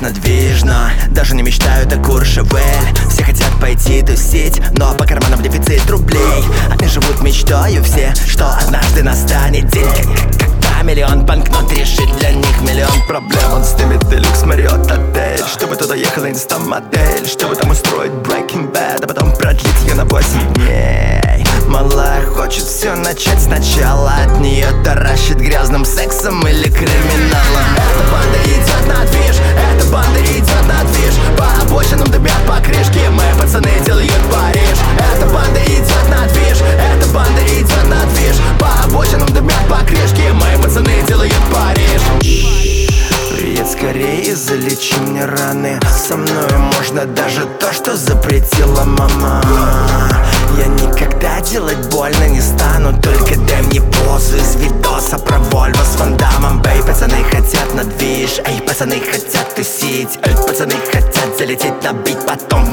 на движ, но даже не мечтают о Куршевель. Все хотят пойти тусить, но по карманам дефицит рублей. Они живут мечтою все, что однажды настанет день, когда миллион банкнот решит для них миллион проблем. Он снимет делюкс Марриотт отель, чтобы туда ехала инстамодель, чтобы там устроить Breaking Bad, а потом продлить ее на 8 дней. Малая хочет все начать сначала, от нее таращит грязным сексом или криминалом. Эта банда идет на движ, эта банда идет на движ. По обочинам дымят покрышки, мои пацаны делают Париж. Эта банда идет на движ, эта банда идет на движ. По обочинам дымят покрышки, мои пацаны делают Париж. Привет, скорее залечи мне раны. Со мной можно даже то, что запретила мама. Я никогда делать больно не стану, только дай мне позу из видоса про Вольво с Ван Даммом. Эй, пацаны хотят на движ, эй, пацаны хотят тусить, эй, пацаны хотят залететь на бит, потом